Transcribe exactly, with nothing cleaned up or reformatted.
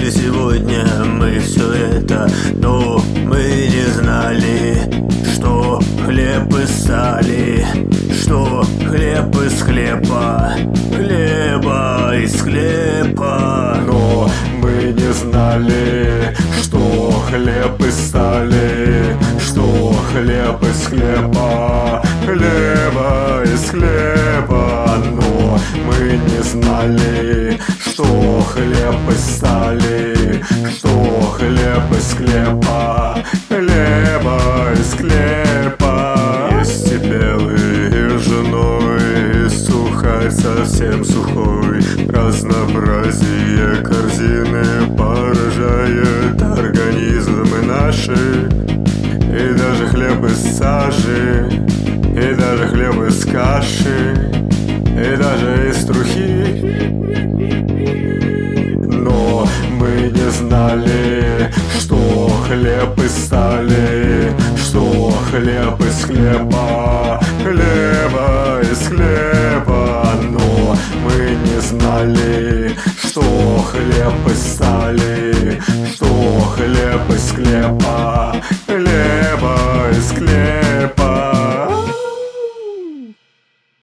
Видели сегодня мы все это, но мы не знали, что хлеб из стали, что хлеб из хлеба, хлеба из хлеба. Но мы не знали, что хлеб из стали, что хлеб из хлеба, хлеба из хлеба. Но мы не знали, что хлеб из стали, что хлеб из хлеба, хлеба из хлеба. Есть и белый, и женой, и сухарь совсем сухой. Разнообразие корзины поражает организмы наши. И даже хлеб из сажи, и даже хлеб из каши, и даже из трухи. Но мы не знали, что хлеб из стали, что хлеб из хлеба, хлеба из хлеба. Но мы не знали, что хлеб из стали, что хлеб из хлеба,